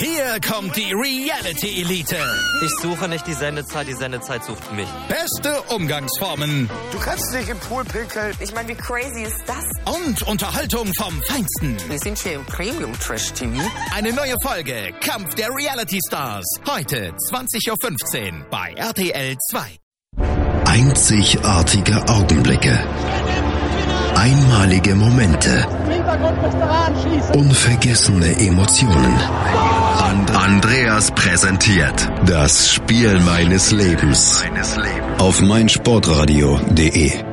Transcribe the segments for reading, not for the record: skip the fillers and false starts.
Hier kommt die Reality Elite. Ich suche nicht die Sendezeit sucht mich. Beste Umgangsformen. Du kannst nicht im Pool pinkeln. Ich meine, wie crazy ist das? Und Unterhaltung vom Feinsten. Wir sind hier im Premium-Trash-TV. Eine neue Folge Kampf der Reality Stars. Heute 20.15 Uhr bei RTL 2. Einzigartige Augenblicke. Einmalige Momente. Unvergessene Emotionen. Andreas präsentiert das Spiel meines Lebens auf meinsportradio.de.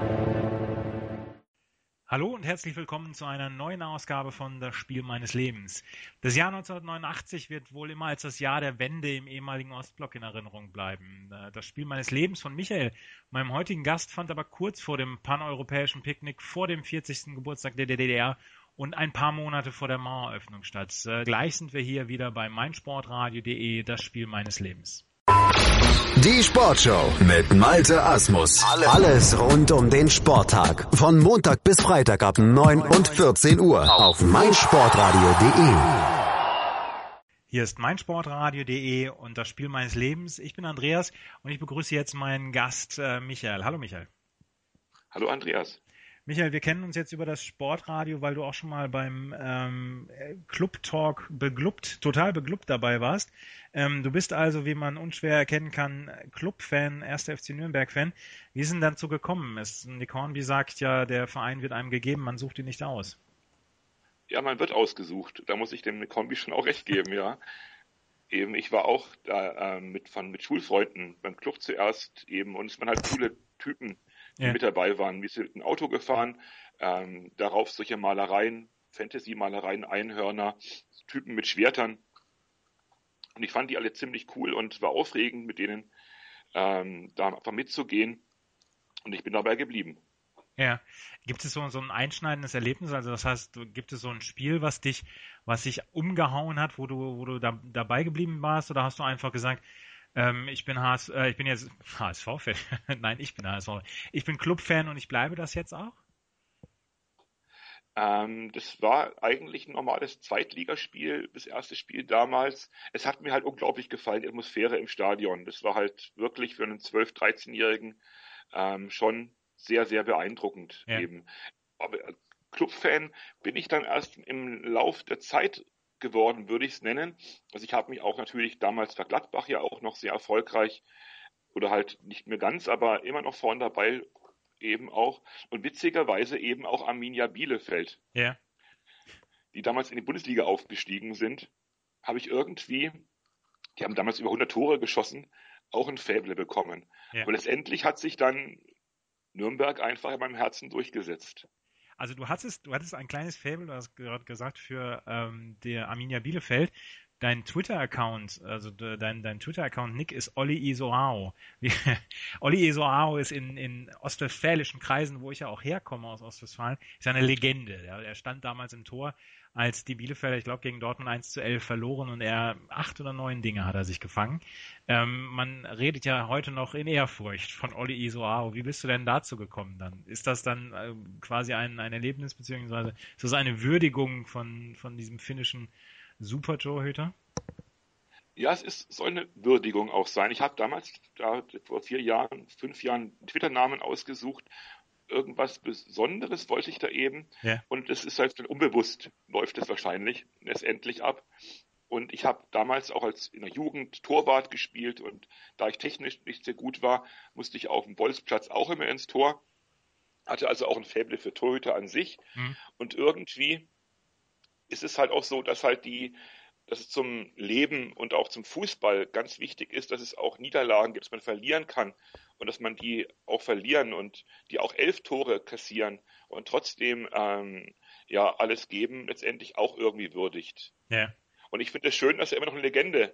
Hallo und herzlich willkommen zu einer neuen Ausgabe von Das Spiel meines Lebens. Das Jahr 1989 wird wohl immer als das Jahr der Wende im ehemaligen Ostblock in Erinnerung bleiben. Das Spiel meines Lebens von Michael, meinem heutigen Gast, fand aber kurz vor dem paneuropäischen Picknick, vor dem 40. Geburtstag der DDR und ein paar Monate vor der Maueröffnung statt. Gleich sind wir hier wieder bei meinsportradio.de, das Spiel meines Lebens. Die Sportshow mit Malte Asmus. Alles rund um den Sporttag. Von Montag bis Freitag ab 9 und 14 Uhr auf meinsportradio.de. Hier ist meinsportradio.de und das Spiel meines Lebens. Ich bin Andreas und ich begrüße jetzt meinen Gast Michael. Hallo Michael. Hallo Andreas. Michael, wir kennen uns jetzt über das Sportradio, weil du auch schon mal beim Club Talk total beglückt dabei warst. Du bist also, wie man unschwer erkennen kann, Club-Fan, 1. FC Nürnberg-Fan. Wie ist denn dazu gekommen? Nick Hornby sagt ja, der Verein wird einem gegeben, man sucht ihn nicht aus. Ja, man wird ausgesucht. Da muss ich dem Nick Hornby schon auch recht geben, ja. Eben, ich war auch da mit Schulfreunden beim Club zuerst eben und es waren halt coole Typen, die mit dabei waren. Wir sind ein Auto gefahren, darauf solche Malereien, Fantasy-Malereien, Einhörner, Typen mit Schwertern. Und ich fand die alle ziemlich cool und war aufregend, mit denen da einfach mitzugehen. Und ich bin dabei geblieben. Ja. Gibt es so ein einschneidendes Erlebnis? Also das heißt, gibt es so ein Spiel, was dich umgehauen hat, wo du dabei geblieben warst? Oder hast du einfach gesagt, ich bin jetzt HSV-Fan. Nein, ich bin HSV. Ich bin Club-Fan und ich bleibe das jetzt auch? Das war eigentlich ein normales Zweitligaspiel, das erste Spiel damals. Es hat mir halt unglaublich gefallen, die Atmosphäre im Stadion. Das war halt wirklich für einen 12-, 13-Jährigen schon sehr, sehr beeindruckend eben. Aber als Clubfan bin ich dann erst im Lauf der Zeit geworden, würde ich es nennen. Also ich habe mich auch natürlich damals für Gladbach ja auch noch sehr erfolgreich oder halt nicht mehr ganz, aber immer noch vorne dabei eben auch und witzigerweise eben auch Arminia Bielefeld, die damals in die Bundesliga aufgestiegen sind, habe ich irgendwie, die haben damals über 100 Tore geschossen, auch ein Faible bekommen. Aber letztendlich hat sich dann Nürnberg einfach in meinem Herzen durchgesetzt. Also du hattest ein kleines Faible, du hast gerade gesagt, für der Arminia Bielefeld. Dein Twitter-Account, also dein Twitter-Account, Nick, ist Olli Isoao. Olli Isoao ist in ostwestfälischen Kreisen, wo ich ja auch herkomme aus Ostwestfalen, ist eine Legende. Er stand damals im Tor, als die Bielefelder, ich glaube, gegen Dortmund 1:11 verloren und 8 oder 9 Dinge hat er sich gefangen. Man redet ja heute noch in Ehrfurcht von Olli Isoao. Wie bist du denn dazu gekommen dann? Ist das dann quasi ein Erlebnis, beziehungsweise ist das eine Würdigung von diesem finnischen Super-Torhüter? Ja, soll eine Würdigung auch sein. Ich habe damals, vor 5 Jahren, einen Twitter-Namen ausgesucht. Irgendwas Besonderes wollte ich da eben. Ja. Und es ist halt dann unbewusst, läuft es wahrscheinlich letztendlich ab. Und ich habe damals auch in der Jugend Torwart gespielt und da ich technisch nicht sehr gut war, musste ich auf dem Bolzplatz auch immer ins Tor. Hatte also auch ein Faible für Torhüter an sich. Und irgendwie ist es halt auch so, dass es zum Leben und auch zum Fußball ganz wichtig ist, dass es auch Niederlagen gibt, dass man verlieren kann und dass man die auch verlieren und die auch 11 Tore kassieren und trotzdem alles geben, letztendlich auch irgendwie würdigt. Ja. Und ich finde es schön, dass er immer noch eine Legende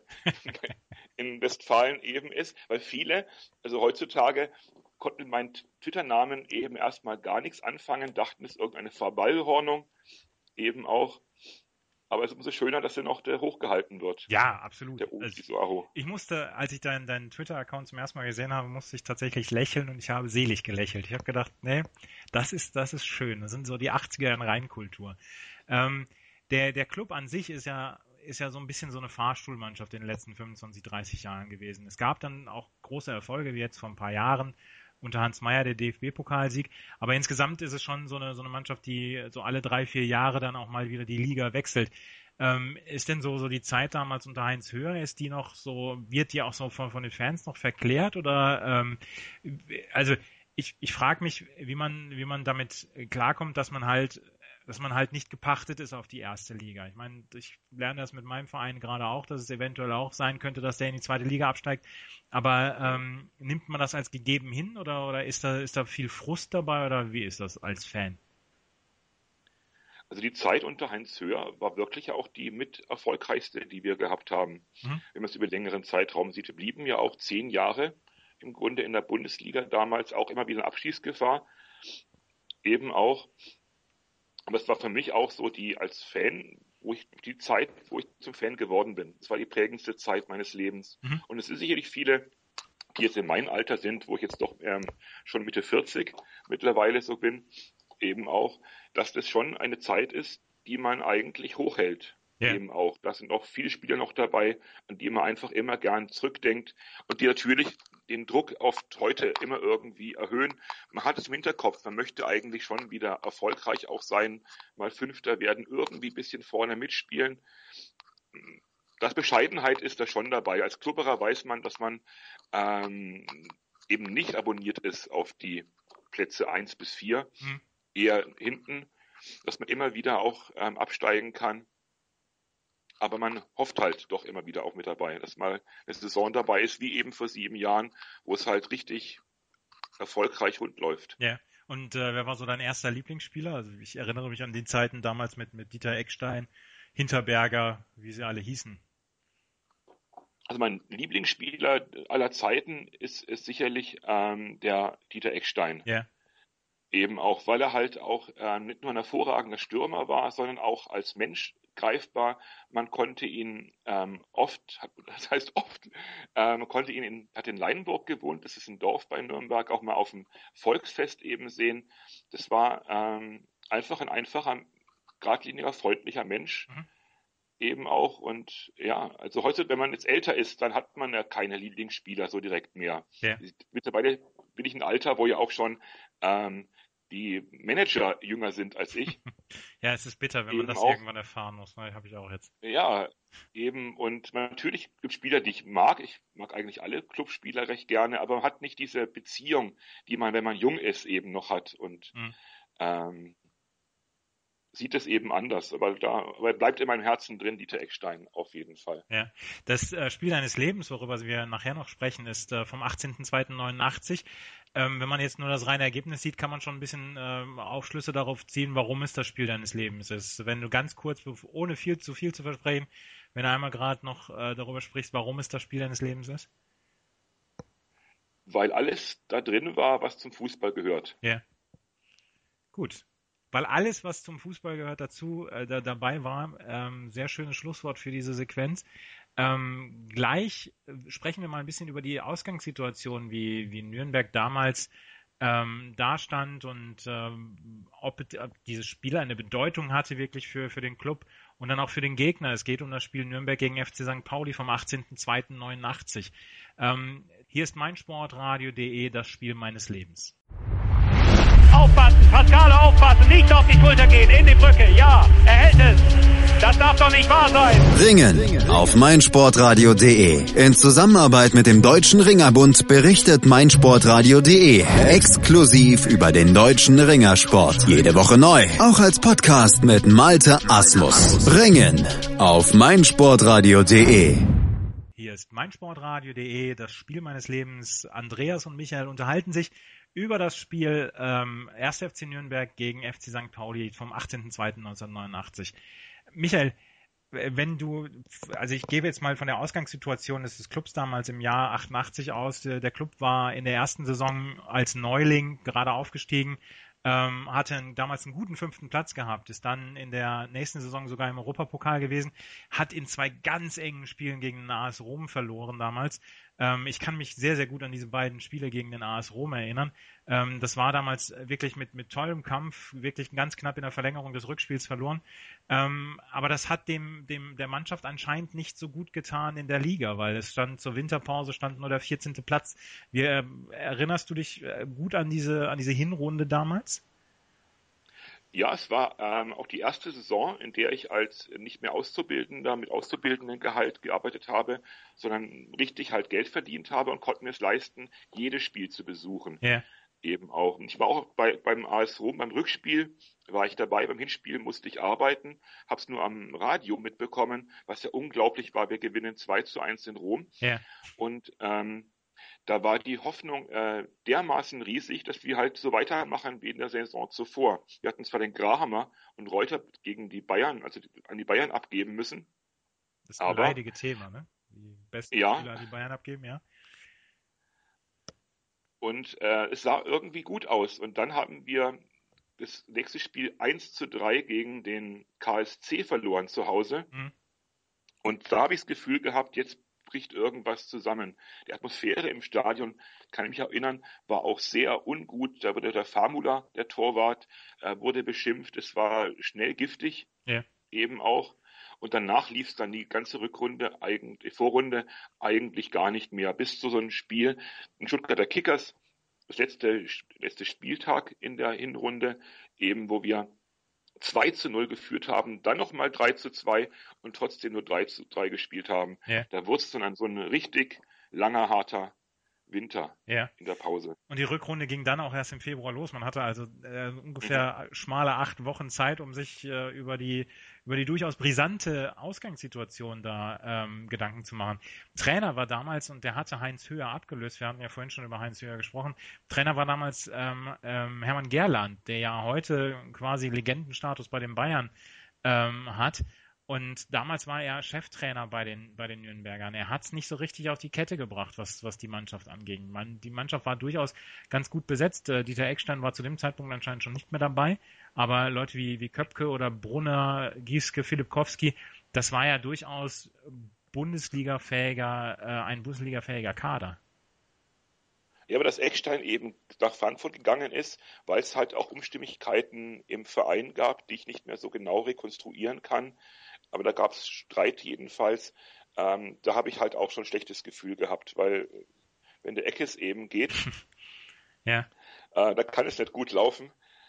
in Westfalen eben ist, weil viele, also heutzutage, konnten mit meinem Twitter-Namen eben erstmal gar nichts anfangen, dachten, es ist irgendeine Verballhornung eben auch. Aber es ist umso schöner, dass noch der hochgehalten wird. Ja, absolut. Der Isoao. Ich musste, als ich deinen Twitter-Account zum ersten Mal gesehen habe, musste ich tatsächlich lächeln und ich habe selig gelächelt. Ich habe gedacht, nee, das ist schön. Das sind so die 80er in Rheinkultur. Der Club an sich ist ja ist ja so ein bisschen so eine Fahrstuhlmannschaft in den letzten 25, 30 Jahren gewesen. Es gab dann auch große Erfolge, wie jetzt vor ein paar Jahren unter Hans Meyer, der DFB-Pokalsieg. Aber insgesamt ist es schon so eine Mannschaft, die so alle 3, 4 Jahre dann auch mal wieder die Liga wechselt. Ist denn so die Zeit damals unter Heinz Höher, ist die noch so, wird die auch so von den Fans noch verklärt? Oder also ich frage mich, wie man damit klarkommt, dass man halt nicht gepachtet ist auf die erste Liga. Ich meine, ich lerne das mit meinem Verein gerade auch, dass es eventuell auch sein könnte, dass der in die zweite Liga absteigt. Aber nimmt man das als gegeben hin oder ist da viel Frust dabei oder wie ist das als Fan? Also die Zeit unter Heinz Höher war wirklich auch die mit erfolgreichste, die wir gehabt haben. Wenn man es über längeren Zeitraum sieht, wir blieben ja auch 10 Jahre im Grunde in der Bundesliga, damals auch immer wieder in Abschießgefahr. Eben auch. Aber es war für mich auch so als Fan, die Zeit, wo ich zum Fan geworden bin. Es war die prägendste Zeit meines Lebens. Und es sind sicherlich viele, die jetzt in meinem Alter sind, wo ich jetzt doch schon Mitte 40 mittlerweile so bin, eben auch, dass das schon eine Zeit ist, die man eigentlich hochhält. Ja. Eben auch. Da sind auch viele Spieler noch dabei, an die man einfach immer gern zurückdenkt und die natürlich den Druck auf heute immer irgendwie erhöhen. Man hat es im Hinterkopf, man möchte eigentlich schon wieder erfolgreich auch sein, mal Fünfter werden, irgendwie ein bisschen vorne mitspielen. Das Bescheidenheit ist da schon dabei. Als Klubberer weiß man, dass man eben nicht abonniert ist auf die Plätze 1 bis 4, eher hinten, dass man immer wieder auch absteigen kann. Aber man hofft halt doch immer wieder auch mit dabei, dass mal eine Saison dabei ist, wie eben vor 7 Jahren, wo es halt richtig erfolgreich rund läuft. Ja, und wer war so dein erster Lieblingsspieler? Also ich erinnere mich an die Zeiten damals mit Dieter Eckstein, Hinterberger, wie sie alle hießen. Also mein Lieblingsspieler aller Zeiten ist sicherlich der Dieter Eckstein. Ja. Eben auch, weil er halt auch nicht nur ein hervorragender Stürmer war, sondern auch als Mensch greifbar. Man konnte ihn man konnte ihn hat in Leinburg gewohnt, das ist ein Dorf bei Nürnberg, auch mal auf dem Volksfest eben sehen. Das war einfach ein einfacher, geradliniger, freundlicher Mensch. Eben auch und ja, also heute, wenn man jetzt älter ist, dann hat man ja keine Lieblingsspieler so direkt mehr. Ja. Mittlerweile bin ich in einem Alter, wo ja auch schon die Manager jünger sind als ich. Ja, es ist bitter, wenn man das irgendwann erfahren muss. Ne? Habe ich auch jetzt. Ja, eben. Und natürlich gibt es Spieler, die ich mag. Ich mag eigentlich alle Clubspieler recht gerne, aber man hat nicht diese Beziehung, die man, wenn man jung ist, eben noch hat. Und sieht es eben anders. Aber bleibt in meinem Herzen drin, Dieter Eckstein, auf jeden Fall. Ja, das Spiel deines Lebens, worüber wir nachher noch sprechen, ist vom 18.02.89. Wenn man jetzt nur das reine Ergebnis sieht, kann man schon ein bisschen Aufschlüsse darauf ziehen, warum es das Spiel deines Lebens ist. Wenn du ganz kurz, ohne zu viel zu versprechen, wenn du einmal gerade noch darüber sprichst, warum es das Spiel deines Lebens ist? Weil alles da drin war, was zum Fußball gehört. Ja. Gut. Weil alles, was zum Fußball gehört, dazu dabei war. Sehr schönes Schlusswort für diese Sequenz. Gleich sprechen wir mal ein bisschen über die Ausgangssituation, wie Nürnberg damals dastand und ob dieses Spiel eine Bedeutung hatte wirklich für den Club und dann auch für den Gegner. Es geht um das Spiel Nürnberg gegen FC St. Pauli vom 18.02.89. Hier ist meinsportradio.de, das Spiel meines Lebens. Aufpassen, Pascale aufpassen, nicht auf die Schulter gehen, in die Brücke, ja, er hält es. Das darf doch nicht wahr sein. Ringen auf meinsportradio.de. In Zusammenarbeit mit dem Deutschen Ringerbund berichtet meinsportradio.de exklusiv über den deutschen Ringersport. Jede Woche neu, auch als Podcast mit Malte Asmus. Ringen auf meinsportradio.de. Hier ist meinsportradio.de, das Spiel meines Lebens. Andreas und Michael unterhalten sich über das Spiel 1. FC Nürnberg gegen FC St. Pauli vom 18.02.1989. Michael, ich gehe jetzt mal von der Ausgangssituation des Clubs damals im Jahr 88 aus. Der Club war in der ersten Saison als Neuling gerade aufgestiegen, hatte damals einen guten 5. Platz gehabt, ist dann in der nächsten Saison sogar im Europapokal gewesen, hat in 2 ganz engen Spielen gegen AS Rom verloren damals, Ich kann mich sehr, sehr gut an diese beiden Spiele gegen den AS Rom erinnern. Das war damals wirklich mit tollem Kampf, wirklich ganz knapp in der Verlängerung des Rückspiels verloren. Aber das hat der Mannschaft anscheinend nicht so gut getan in der Liga, weil es stand zur Winterpause nur der 14. Platz. Erinnerst du dich gut an diese Hinrunde damals? Ja, es war auch die erste Saison, in der ich als nicht mehr Auszubildender mit Auszubildendengehalt gearbeitet habe, sondern richtig halt Geld verdient habe und konnte mir es leisten, jedes Spiel zu besuchen. Ja. Eben auch. Und ich war auch beim AS Rom, beim Rückspiel war ich dabei, beim Hinspiel musste ich arbeiten, habe es nur am Radio mitbekommen, was ja unglaublich war. Wir gewinnen 2-1 in Rom. Ja. Und da war die Hoffnung dermaßen riesig, dass wir halt so weitermachen wie in der Saison zuvor. Wir hatten zwar den Grahammer und Reuter gegen die Bayern, also an die Bayern abgeben müssen. Das ist ein leidiges Thema, ne? Die besten Spieler an die Bayern abgeben, ja. Und es sah irgendwie gut aus. Und dann haben wir das nächste Spiel 1-3 gegen den KSC verloren zu Hause. Mhm. Und da habe ich das Gefühl gehabt, jetzt bricht irgendwas zusammen. Die Atmosphäre im Stadion, kann ich mich erinnern, war auch sehr ungut. Da wurde der Famula, der Torwart, wurde beschimpft. Es war schnell giftig, eben auch. Und danach lief es dann die ganze Vorrunde eigentlich gar nicht mehr. Bis zu so einem Spiel in Stuttgarter Kickers, das letzte Spieltag in der Hinrunde, eben wo wir 2-0 geführt haben, dann nochmal 3-2 und trotzdem nur 3-3 gespielt haben. Ja. Da wurde es dann so ein richtig langer, harter Winter in der Pause. Und die Rückrunde ging dann auch erst im Februar los. Man hatte also ungefähr schmale 8 Wochen Zeit, um sich über die durchaus brisante Ausgangssituation da Gedanken zu machen. Trainer war damals, und der hatte Heinz Höher abgelöst, wir hatten ja vorhin schon über Heinz Höher gesprochen, Trainer war damals Hermann Gerland, der ja heute quasi Legendenstatus bei den Bayern hat. Und damals war er Cheftrainer bei den Nürnbergern. Er hat es nicht so richtig auf die Kette gebracht, was die Mannschaft anging. Die Mannschaft war durchaus ganz gut besetzt. Dieter Eckstein war zu dem Zeitpunkt anscheinend schon nicht mehr dabei. Aber Leute wie Köpke oder Brunner, Gieske, Filipkowski, das war ja durchaus ein Bundesliga-fähiger Kader. Ja, aber dass Eckstein eben nach Frankfurt gegangen ist, weil es halt auch Unstimmigkeiten im Verein gab, die ich nicht mehr so genau rekonstruieren kann. Aber da gab es Streit jedenfalls. Da habe ich halt auch schon ein schlechtes Gefühl gehabt, weil wenn der Eckes eben geht, da kann es nicht gut laufen.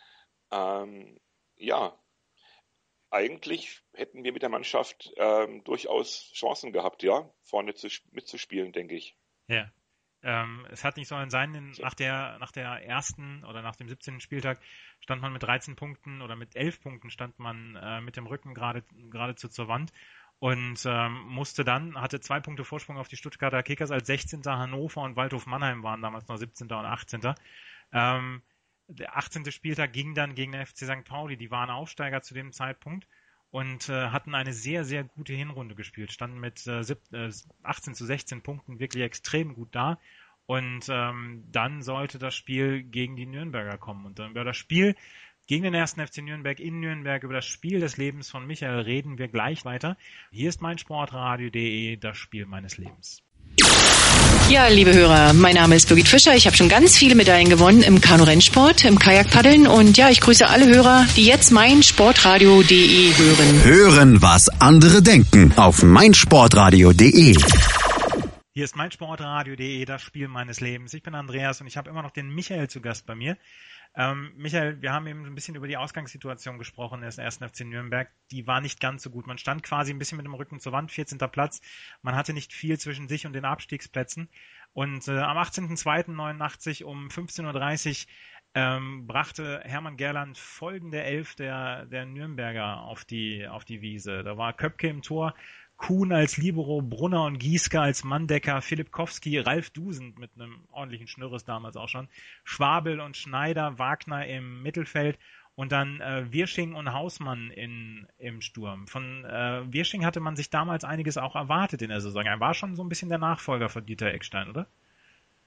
Eigentlich hätten wir mit der Mannschaft durchaus Chancen gehabt, vorne mitzuspielen, denke ich. Ja. Es hat nicht sollen sein, nach der ersten oder nach dem 17. Spieltag stand man mit 13 Punkten oder mit 11 Punkten stand man mit dem Rücken geradezu zur Wand und hatte 2 Punkte Vorsprung auf die Stuttgarter Kickers, als 16. Hannover und Waldhof Mannheim waren damals noch 17. und 18. Der 18. Spieltag ging dann gegen den FC St. Pauli, die waren Aufsteiger zu dem Zeitpunkt und hatten eine sehr, sehr gute Hinrunde gespielt, standen mit 18 zu 16 Punkten wirklich extrem gut da. Und dann sollte das Spiel gegen die Nürnberger kommen. Und dann über das Spiel gegen den 1. FC Nürnberg in Nürnberg, über das Spiel des Lebens von Michael reden wir gleich weiter. Hier ist meinsportradio.de, das Spiel meines Lebens. Ja, liebe Hörer, mein Name ist Birgit Fischer. Ich habe schon ganz viele Medaillen gewonnen im Kanu-Rennsport, im Kajakpaddeln. Und ja, ich grüße alle Hörer, die jetzt meinsportradio.de hören. Hören, was andere denken auf meinsportradio.de. Hier ist meinsportradio.de, das Spiel meines Lebens. Ich bin Andreas und ich habe immer noch den Michael zu Gast bei mir. Michael, wir haben eben ein bisschen über die Ausgangssituation gesprochen des 1. FC Nürnberg. Die war nicht ganz so gut. Man stand quasi ein bisschen mit dem Rücken zur Wand, 14. Platz. Man hatte nicht viel zwischen sich und den Abstiegsplätzen. Und am 18.02.89 um 15.30 Uhr brachte Hermann Gerland folgende 11 der Nürnberger auf die Wiese. Da war Köpke im Tor, Kuhn als Libero, Brunner und Gieske als Manndecker, Filipkowski, Ralf Dusend mit einem ordentlichen Schnürres damals auch schon, Schwabel und Schneider, Wagner im Mittelfeld und dann Wirsching und Hausmann im Sturm. Von Wirsching hatte man sich damals einiges auch erwartet in der Saison. Er war schon so ein bisschen der Nachfolger von Dieter Eckstein, oder?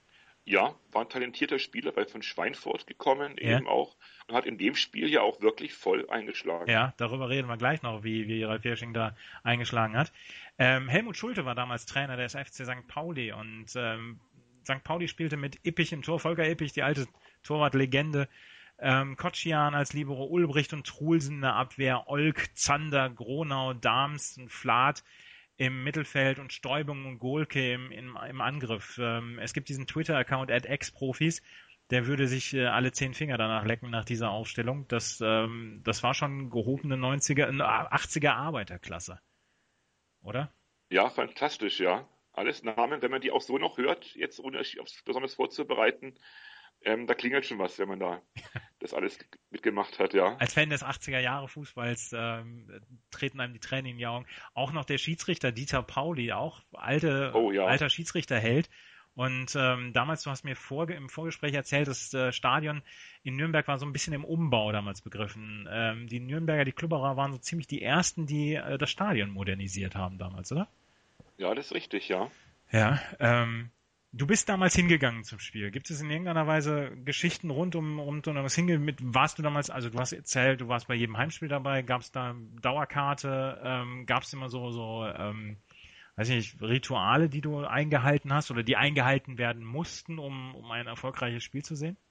Ja, war ein talentierter Spieler von Schweinfurt gekommen, eben auch, und hat in dem Spiel ja auch wirklich voll eingeschlagen. Ja, darüber reden wir gleich noch, wie Ralf Wirsching da eingeschlagen hat. Helmut Schulte war damals Trainer des FC St. Pauli und St. Pauli spielte mit Ippich im Tor, Volker Ippich, die alte Torwartlegende, Kotschan als Libero, Ulbricht und Truhlsen in der Abwehr, Olk, Zander, Gronau, Dahms und Flath im Mittelfeld und Stäubung und Gohlke im Angriff. Es gibt diesen Twitter-Account @exprofis, der würde sich alle 10 Finger danach lecken nach dieser Aufstellung. Das war schon gehobene 80er Arbeiterklasse. Oder? Ja, fantastisch, ja. Alles Namen, wenn man die auch so noch hört, jetzt ohne besonders vorzubereiten, da klingelt schon was, wenn man da das alles mitgemacht hat, ja. Als Fan des 80er Jahre Fußballs treten einem die Tränen in die Augen. Auch noch der Schiedsrichter Dieter Pauli, auch alter Schiedsrichterheld. Und damals, du hast mir im Vorgespräch erzählt, das Stadion in Nürnberg war so ein bisschen im Umbau damals begriffen. Die Nürnberger, die Klubberer waren so ziemlich die ersten, die das Stadion modernisiert haben damals, oder? Ja, das ist richtig, ja. Ja, du bist damals hingegangen zum Spiel. Gibt es in irgendeiner Weise Geschichten rund um das Hingehen? Warst du damals, also du hast erzählt, du warst bei jedem Heimspiel dabei, gab es da Dauerkarte, gab es immer so weiß ich nicht, Rituale, die du eingehalten hast oder die eingehalten werden mussten, um ein erfolgreiches Spiel zu sehen?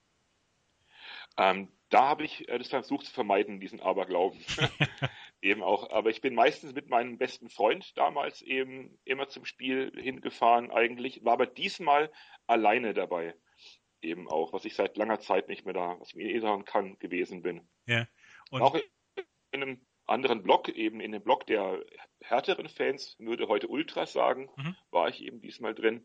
Da habe ich das versucht zu vermeiden, diesen Aberglauben. Eben auch. Aber ich bin meistens mit meinem besten Freund damals eben immer zum Spiel hingefahren eigentlich, war aber diesmal alleine dabei. Eben auch, was ich seit langer Zeit nicht mehr was ich mir erinnern kann, gewesen bin. Ja. Und auch in einem anderen Block, eben in dem Block der härteren Fans, würde heute Ultras sagen, war ich eben diesmal drin.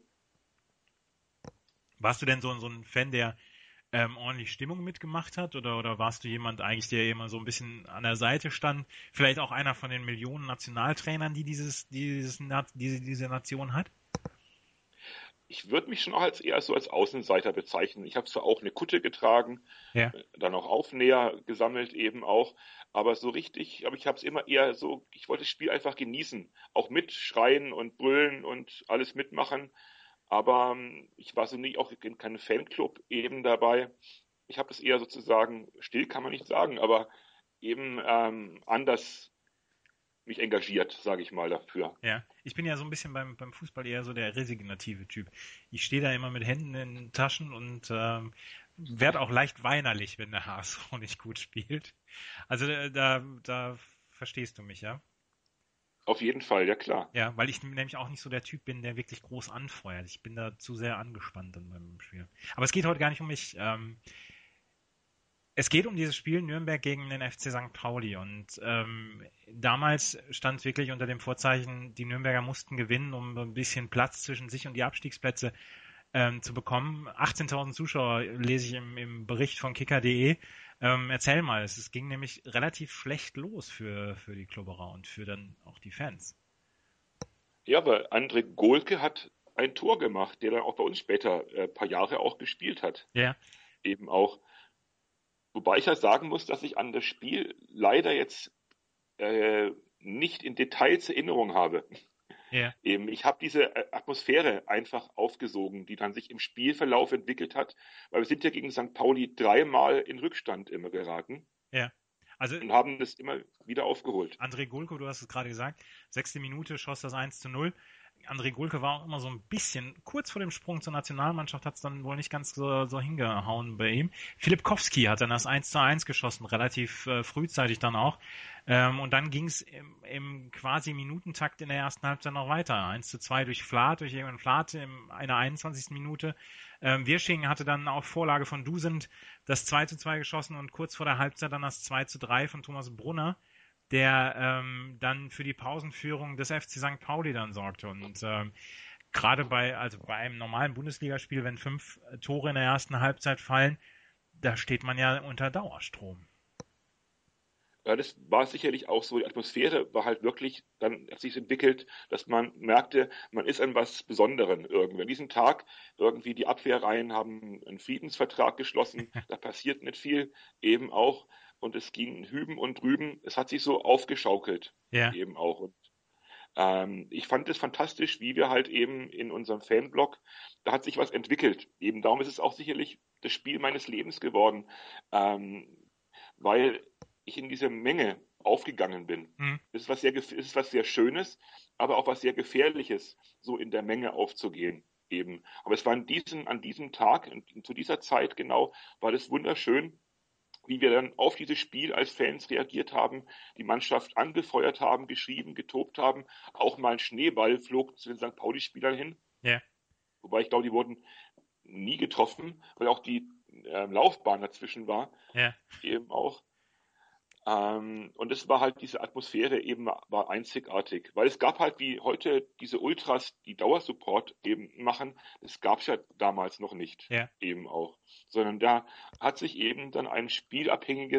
Warst du denn so ein Fan, der ordentlich Stimmung mitgemacht hat oder warst du jemand eigentlich, der immer so ein bisschen an der Seite stand? Vielleicht auch einer von den Millionen Nationaltrainern, die diese Nation hat? Ich würde mich schon auch eher so als Außenseiter bezeichnen. Ich habe zwar auch eine Kutte getragen, dann auch Aufnäher gesammelt eben auch, aber so richtig, aber ich habe es immer eher so, ich wollte das Spiel einfach genießen, auch mitschreien und brüllen und alles mitmachen. Aber ich war so nie auch in keinem Fanclub eben dabei. Ich habe das eher sozusagen, still kann man nicht sagen, aber eben anders mich engagiert, sage ich mal dafür. Ja, ich bin ja so ein bisschen beim Fußball eher so der resignative Typ. Ich stehe da immer mit Händen in den Taschen und werde auch leicht weinerlich, wenn der HSV nicht gut spielt. Also da verstehst du mich, ja? Auf jeden Fall, ja klar. Ja, weil ich nämlich auch nicht so der Typ bin, der wirklich groß anfeuert. Ich bin da zu sehr angespannt dann beim Spiel. Aber es geht heute gar nicht um mich. Es geht um dieses Spiel Nürnberg gegen den FC St. Pauli und damals stand es wirklich unter dem Vorzeichen, die Nürnberger mussten gewinnen, um ein bisschen Platz zwischen sich und die Abstiegsplätze zu bekommen. 18.000 Zuschauer lese ich im Bericht von kicker.de. Erzähl mal, es ging nämlich relativ schlecht los für die Klubberer und für dann auch die Fans. Ja, aber André Gohlke hat ein Tor gemacht, der dann auch bei uns später ein paar Jahre auch gespielt hat. Ja. Eben auch. Wobei ich ja sagen muss, dass ich an das Spiel leider jetzt nicht in Details Erinnerung habe. Ja. Eben, ich habe diese Atmosphäre einfach aufgesogen, die dann sich im Spielverlauf entwickelt hat, weil wir sind ja gegen St. Pauli 3-mal in Rückstand immer geraten. Ja. Also, und haben das immer wieder aufgeholt. André Gohlke, du hast es gerade gesagt, 6. Minute schoss das 1:0. André Gohlke war auch immer so ein bisschen kurz vor dem Sprung zur Nationalmannschaft, hat es dann wohl nicht ganz so hingehauen bei ihm. Philipp Kowski hat dann das 1:1 geschossen, relativ frühzeitig dann auch. Und dann ging es im quasi Minutentakt in der ersten Halbzeit noch weiter. 1:2 durch Flath, durch Egon Flath in einer 21. Minute. Wirsching hatte dann auf Vorlage von Dusend das 2:2 geschossen und kurz vor der Halbzeit dann das 2:3 von Thomas Brunner, der dann für die Pausenführung des FC St. Pauli dann sorgte. Und gerade bei einem normalen Bundesligaspiel, wenn 5 Tore in der ersten Halbzeit fallen, da steht man ja unter Dauerstrom. Ja, das war sicherlich auch so. Die Atmosphäre war halt wirklich, dann hat sich entwickelt, dass man merkte, man ist an was Besonderem irgendwie. An diesem Tag irgendwie die Abwehrreihen haben einen Friedensvertrag geschlossen, da passiert nicht viel, eben auch. Und es ging hüben und drüben, es hat sich so aufgeschaukelt, eben auch. Und Ich fand es fantastisch, wie wir halt eben in unserem Fanblog, da hat sich was entwickelt. Eben darum ist es auch sicherlich das Spiel meines Lebens geworden, weil ich in dieser Menge aufgegangen bin. Es ist was sehr Schönes, aber auch was sehr Gefährliches, so in der Menge aufzugehen. Eben. Aber es war an diesem Tag, zu dieser Zeit genau, war das wunderschön, wie wir dann auf dieses Spiel als Fans reagiert haben, die Mannschaft angefeuert haben, geschrieben, getobt haben. Auch mal ein Schneeball flog zu den St. Pauli-Spielern hin. Ja. Wobei ich glaube, die wurden nie getroffen, weil auch die Laufbahn dazwischen war. Ja. Eben auch. Und es war halt, diese Atmosphäre eben war einzigartig, weil es gab halt wie heute diese Ultras, die Dauersupport eben machen, das gab es ja damals noch nicht, eben auch, sondern da hat sich eben dann ein spielabhängiger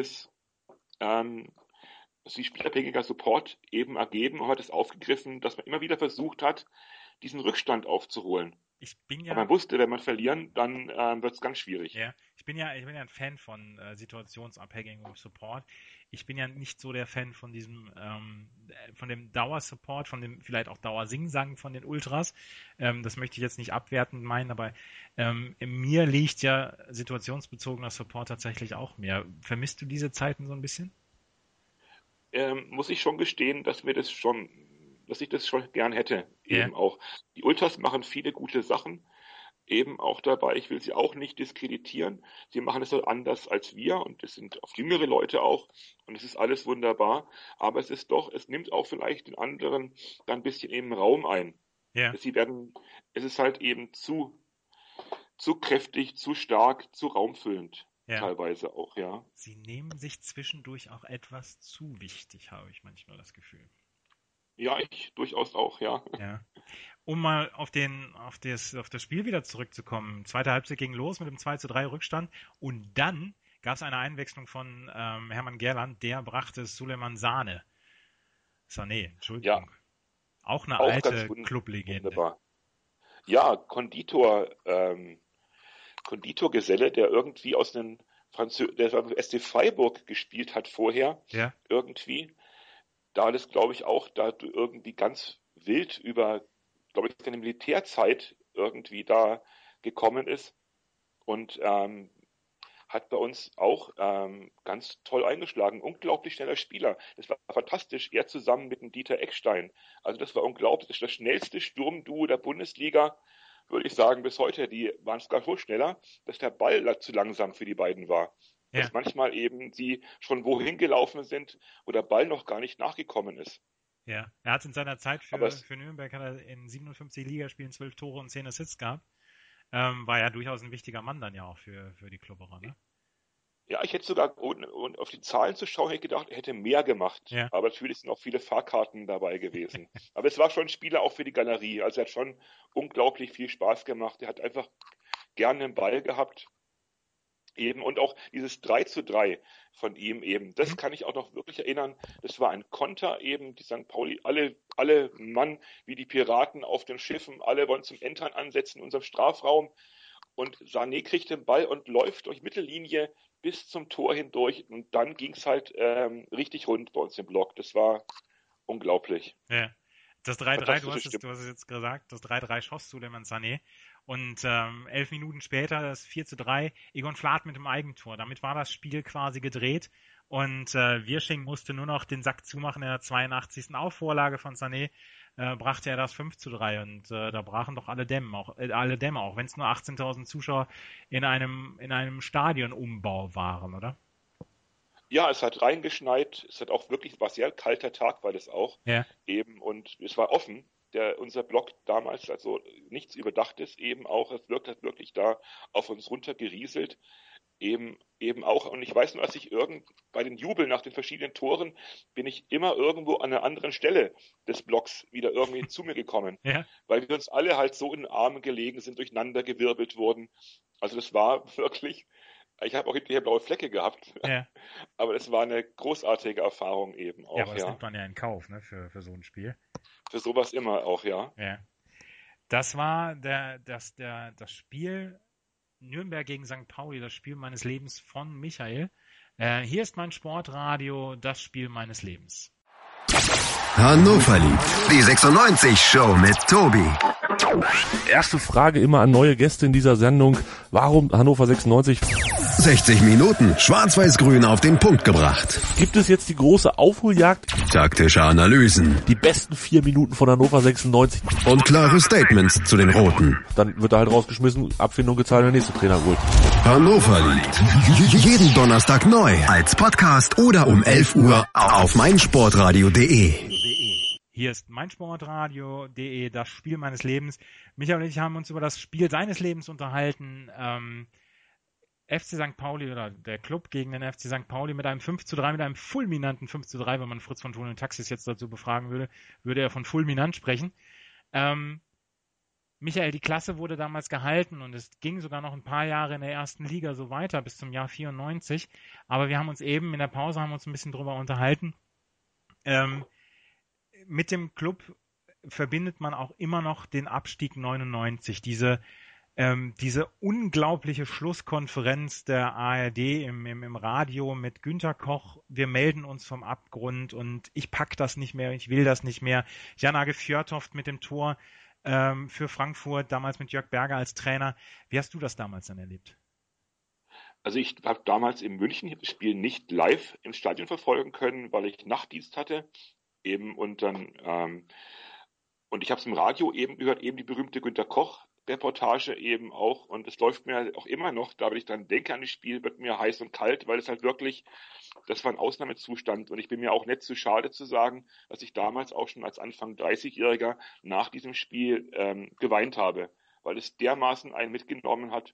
Support eben ergeben und hat es aufgegriffen, dass man immer wieder versucht hat, diesen Rückstand aufzuholen. Aber man wusste, wenn man verlieren, dann wird es ganz schwierig. Ja, ich bin ja ein Fan von situationsabhängigem Support. Ich bin ja nicht so der Fan von diesem, von dem Dauersupport, von dem vielleicht auch Dauersingsang von den Ultras. Das möchte ich jetzt nicht abwertend meinen, aber in mir liegt ja situationsbezogener Support tatsächlich auch mehr. Vermisst du diese Zeiten so ein bisschen? Muss ich schon gestehen, dass ich das schon gern hätte, eben auch. Die Ultras machen viele gute Sachen, eben auch dabei. Ich will sie auch nicht diskreditieren. Sie machen es anders als wir und es sind oft jüngere Leute auch und es ist alles wunderbar. Aber es nimmt auch vielleicht den anderen dann ein bisschen eben Raum ein. Ja. Es ist halt eben zu kräftig, zu stark, zu raumfüllend. Ja. Teilweise auch, ja. Sie nehmen sich zwischendurch auch etwas zu wichtig, habe ich manchmal das Gefühl. Ja, ich durchaus auch, ja. Ja. Um mal auf das Spiel wieder zurückzukommen. Zweite Halbzeit ging los mit dem 2:3 Rückstand und dann gab es eine Einwechslung von Hermann Gerland, der brachte Suleiman Sané, Entschuldigung. Ja. Auch eine alte Clublegende. Wunderbar. Ja, Konditorgeselle, der irgendwie der beim SC Freiburg gespielt hat vorher, irgendwie. Da das, glaube ich, auch da irgendwie ganz wild über, glaube ich, seine Militärzeit irgendwie da gekommen ist und hat bei uns auch ganz toll eingeschlagen. Unglaublich schneller Spieler. Das war fantastisch. Er zusammen mit dem Dieter Eckstein. Also das war unglaublich. Das ist das schnellste Sturmduo der Bundesliga, würde ich sagen, bis heute. Die waren sogar so schneller, dass der Ball zu langsam für die beiden war. Ja. Dass manchmal eben sie schon wohin gelaufen sind, wo der Ball noch gar nicht nachgekommen ist. Ja, er hat in seiner Zeit für Nürnberg in 57 Ligaspielen 12 Tore und 10 Assists gehabt. War ja durchaus ein wichtiger Mann dann ja auch für die Klubberer, ne? Ja, ich hätte sogar, ohne auf die Zahlen zu schauen, hätte gedacht, er hätte mehr gemacht. Ja. Aber natürlich sind auch viele Fahrkarten dabei gewesen. Aber es war schon ein Spieler auch für die Galerie. Also er hat schon unglaublich viel Spaß gemacht. Er hat einfach gerne den Ball gehabt. Eben, und auch dieses 3:3 von ihm eben, das kann ich auch noch wirklich erinnern, das war ein Konter eben, die St. Pauli, alle Mann wie die Piraten auf den Schiffen, alle wollen zum Entern ansetzen in unserem Strafraum und Sané kriegt den Ball und läuft durch Mittellinie bis zum Tor hindurch und dann ging es halt richtig rund bei uns im Block, das war unglaublich. Ja. Das 3:3, du hast es jetzt gesagt, das 3:3 schoss Suleiman Sané. Und 11 Minuten später das 4:3, Egon Flath mit dem Eigentor. Damit war das Spiel quasi gedreht und Wirsching musste nur noch den Sack zumachen. In der 82. Aufvorlage von Sané brachte er das 5:3 und da brachen doch alle Dämme, auch wenn es nur 18.000 Zuschauer in einem Stadionumbau waren, oder? Ja, es hat reingeschneit, es war sehr kalter Tag, war das auch. Ja. Eben, und es war offen. Unser Block damals, also nichts Überdachtes eben auch, es hat wirklich da auf uns runtergerieselt, eben auch, und ich weiß nur, dass ich bei den Jubeln nach den verschiedenen Toren bin ich immer irgendwo an einer anderen Stelle des Blocks wieder irgendwie zu mir gekommen, weil wir uns alle halt so in den Armen gelegen sind, durcheinander gewirbelt wurden, also das war wirklich, ich habe auch hinterher blaue Flecke gehabt, aber es war eine großartige Erfahrung eben auch. Ja, aber das nimmt man ja in Kauf, ne, für so ein Spiel. Für sowas immer auch, ja. Ja. Das war das Spiel Nürnberg gegen St. Pauli, das Spiel meines Lebens von Michael. Hier ist mein Sportradio, das Spiel meines Lebens. Hannover liebt. Die 96 Show mit Tobi. Erste Frage immer an neue Gäste in dieser Sendung. Warum Hannover 96? 60 Minuten schwarz-weiß-grün auf den Punkt gebracht. Gibt es jetzt die große Aufholjagd? Taktische Analysen. Die besten 4 Minuten von Hannover 96. Und klare Statements zu den Roten. Dann wird er halt rausgeschmissen, Abfindung gezahlt und der nächste Trainer holt. Hannover liebt. Jeden Donnerstag neu als Podcast oder um 11 Uhr auf meinsportradio.de. Hier ist meinsportradio.de, das Spiel meines Lebens. Michael und ich haben uns über das Spiel seines Lebens unterhalten. FC St. Pauli oder der Club gegen den FC St. Pauli mit einem 5:3, mit einem fulminanten 5:3, wenn man Fritz von Thun und Taxis jetzt dazu befragen würde, würde er von fulminant sprechen. Michael, die Klasse wurde damals gehalten und es ging sogar noch ein paar Jahre in der ersten Liga so weiter bis zum Jahr 94. Aber wir haben uns eben in der Pause ein bisschen drüber unterhalten. Mit dem Club verbindet man auch immer noch den Abstieg 99, diese unglaubliche Schlusskonferenz der ARD im Radio mit Günter Koch. Wir melden uns vom Abgrund und ich pack das nicht mehr, ich will das nicht mehr. Jan-Age Fjørtoft mit dem Tor für Frankfurt, damals mit Jörg Berger als Trainer. Wie hast du das damals dann erlebt? Also ich habe damals in München das Spiel nicht live im Stadion verfolgen können, weil ich Nachtdienst hatte. Und ich habe es im Radio eben gehört, eben die berühmte Günter Koch Reportage eben auch, und es läuft mir auch immer noch, da wenn ich dann denke an das Spiel, wird mir heiß und kalt, weil es halt wirklich, das war ein Ausnahmezustand, und ich bin mir auch nicht zu schade zu sagen, dass ich damals auch schon als Anfang 30-Jähriger nach diesem Spiel geweint habe, weil es dermaßen einen mitgenommen hat,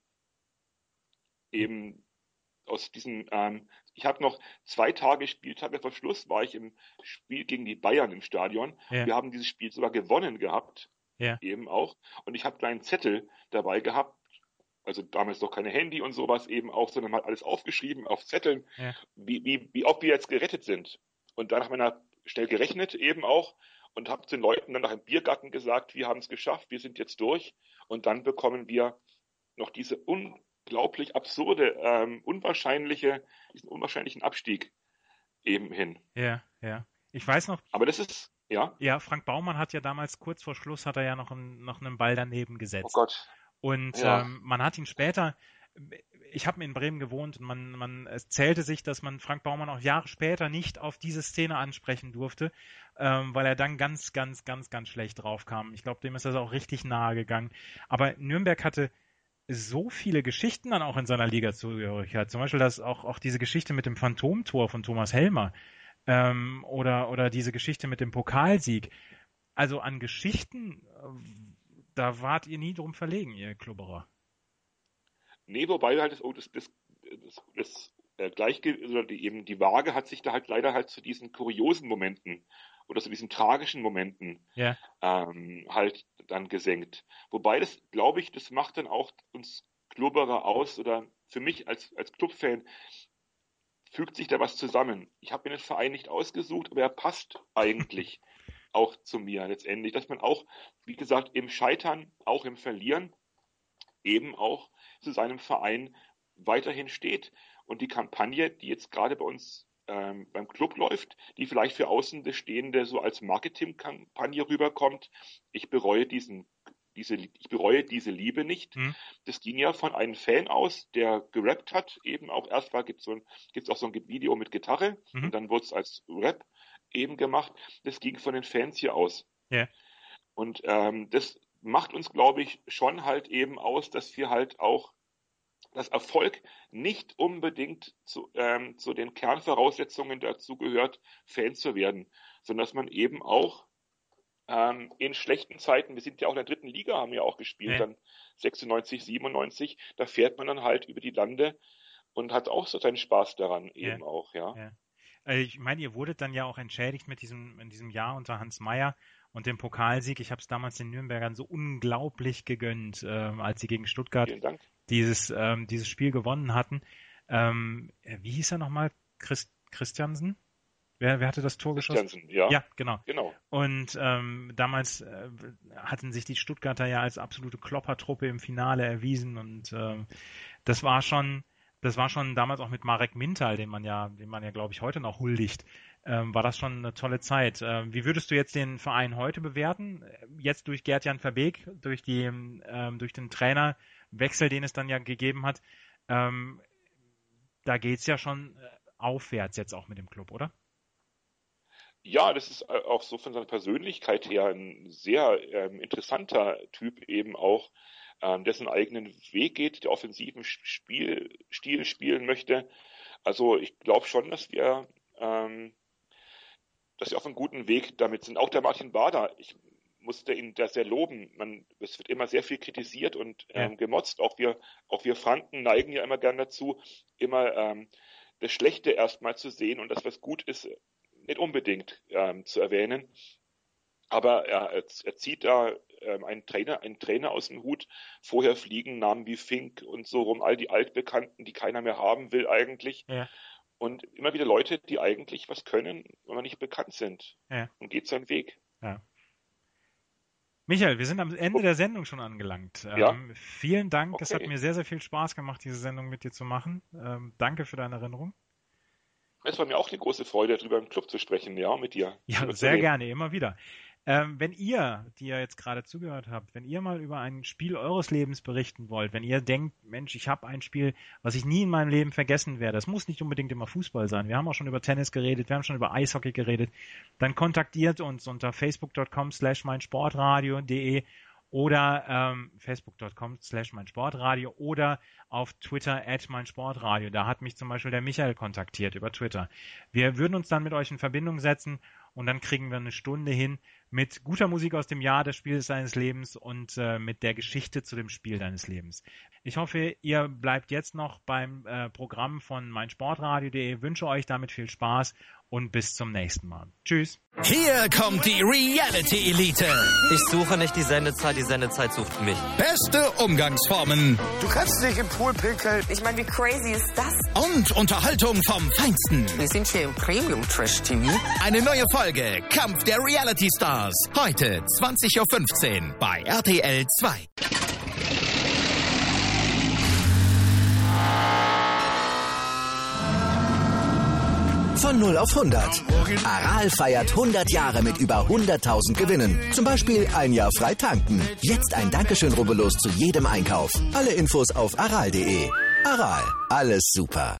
eben aus diesem, ich habe noch 2 Tage Spieltage vor Schluss, war ich im Spiel gegen die Bayern im Stadion. Ja. Wir haben dieses Spiel sogar gewonnen gehabt, eben auch. Und ich habe einen kleinen Zettel dabei gehabt, also damals noch keine Handy und sowas eben auch, sondern mal alles aufgeschrieben auf Zetteln, wie ob wir jetzt gerettet sind. Und dann habe ich schnell gerechnet eben auch und habe den Leuten dann nach dem Biergarten gesagt, wir haben es geschafft, wir sind jetzt durch. Und dann bekommen wir noch diese unglaublich absurde, diesen unwahrscheinlichen Abstieg eben hin. Ja, ja. Ich weiß noch. Aber das ist, ja. Ja, Frank Baumann hat ja damals kurz vor Schluss hat er ja noch einen Ball daneben gesetzt. Oh Gott. Und man hat ihn später, ich habe in Bremen gewohnt und es zählte sich, dass man Frank Baumann auch Jahre später nicht auf diese Szene ansprechen durfte, weil er dann ganz schlecht drauf kam. Ich glaube, dem ist das auch richtig nahe gegangen. Aber Nürnberg hatte so viele Geschichten dann auch in seiner Liga-Zugehörigkeit. Zum Beispiel auch diese Geschichte mit dem Phantomtor von Thomas Helmer oder diese Geschichte mit dem Pokalsieg. Also an Geschichten, da wart ihr nie drum verlegen, ihr Klubberer. Nee, wobei halt die Waage hat sich da halt leider halt zu diesen kuriosen Momenten oder zu diesen tragischen Momenten halt dann gesenkt. Wobei das, glaube ich, das macht dann auch uns Klubberer aus, oder für mich als Clubfan fügt sich da was zusammen. Ich habe mir den Verein nicht ausgesucht, aber er passt eigentlich auch zu mir letztendlich, dass man auch, wie gesagt, im Scheitern, auch im Verlieren, eben auch zu seinem Verein weiterhin steht. Und die Kampagne, die jetzt gerade bei uns beim Club läuft, die vielleicht für Außenstehende so als Marketingkampagne rüberkommt, ich bereue diese Liebe nicht. Das ging ja von einem Fan aus, der gerappt hat, eben auch erstmal gibt's auch so ein Video mit Gitarre und dann wurde es als Rap eben gemacht. Das ging von den Fans hier aus. Yeah. Und das macht uns, glaube ich, schon halt eben aus, dass wir halt auch das Erfolg nicht unbedingt zu den Kernvoraussetzungen dazu gehört, Fan zu werden, sondern dass man eben auch in schlechten Zeiten, wir sind ja auch in der 3. Liga, haben ja auch gespielt, dann 96, 97, da fährt man dann halt über die Lande und hat auch so seinen Spaß daran eben auch, ja. Ich meine, ihr wurdet dann ja auch entschädigt in diesem Jahr unter Hans Meyer und dem Pokalsieg. Ich habe es damals den Nürnbergern so unglaublich gegönnt, als sie gegen Stuttgart dieses Spiel gewonnen hatten. Wie hieß er nochmal? Christiansen? Wer hatte das Tor geschossen? Ja, genau. Und damals hatten sich die Stuttgarter ja als absolute Kloppertruppe im Finale erwiesen, und das war schon damals auch mit Marek Mintal, den man ja, glaube ich, heute noch huldigt, war das schon eine tolle Zeit. Wie würdest du jetzt den Verein heute bewerten? Jetzt durch Gert-Jan Verbeek, durch den Trainerwechsel, den es dann ja gegeben hat. Da geht's ja schon aufwärts jetzt auch mit dem Club, oder? Ja, das ist auch so von seiner Persönlichkeit her ein sehr interessanter Typ eben auch, dessen eigenen Weg geht, der offensiven Stil spielen möchte. Also ich glaube schon, dass wir auf einem guten Weg damit sind. Auch der Martin Bader, ich musste ihn da sehr loben. Es wird immer sehr viel kritisiert und gemotzt. Auch wir Franken neigen ja immer gern dazu, immer das Schlechte erstmal zu sehen und das, was gut ist, nicht unbedingt zu erwähnen. Aber er zieht da einen Trainer aus dem Hut. Vorher fliegen Namen wie Fink und so rum, all die Altbekannten, die keiner mehr haben will eigentlich. Ja. Und immer wieder Leute, die eigentlich was können, aber nicht bekannt sind. Ja. Und geht seinen Weg. Ja. Michael, wir sind am Ende der Sendung schon angelangt. Ja. Vielen Dank. Okay. Es hat mir sehr, sehr viel Spaß gemacht, diese Sendung mit dir zu machen. Danke für deine Erinnerung. Es war mir auch eine große Freude, darüber im Club zu sprechen, ja, mit dir. Ja, sehr gerne, immer wieder. Wenn ihr, die ihr jetzt gerade zugehört habt, wenn ihr mal über ein Spiel eures Lebens berichten wollt, wenn ihr denkt, Mensch, ich habe ein Spiel, was ich nie in meinem Leben vergessen werde, es muss nicht unbedingt immer Fußball sein, wir haben auch schon über Tennis geredet, wir haben schon über Eishockey geredet, dann kontaktiert uns unter facebook.com/meinsportradio.de oder facebook.com/meinsportradio oder auf Twitter @meinsportradio. Da hat mich zum Beispiel der Michael kontaktiert über Twitter. Wir würden uns dann mit euch in Verbindung setzen und dann kriegen wir eine Stunde hin mit guter Musik aus dem Jahr des Spiels deines Lebens und mit der Geschichte zu dem Spiel deines Lebens. Ich hoffe, ihr bleibt jetzt noch beim Programm von meinsportradio.de. Wünsche euch damit viel Spaß und bis zum nächsten Mal. Tschüss. Hier kommt die Reality Elite. Ich suche nicht die Sendezeit sucht mich. Beste Umgangsformen. Du kannst nicht im Pool pinkeln. Ich meine, wie crazy ist das? Und Unterhaltung vom Feinsten. Wir sind hier im Premium-Trash-TV. Eine neue Folge Kampf der Reality Stars. Heute 20.15 Uhr bei RTL 2. Von 0 auf 100. Aral feiert 100 Jahre mit über 100.000 Gewinnen. Zum Beispiel ein Jahr frei tanken. Jetzt ein Dankeschön, rubbellos zu jedem Einkauf. Alle Infos auf aral.de. Aral, alles super.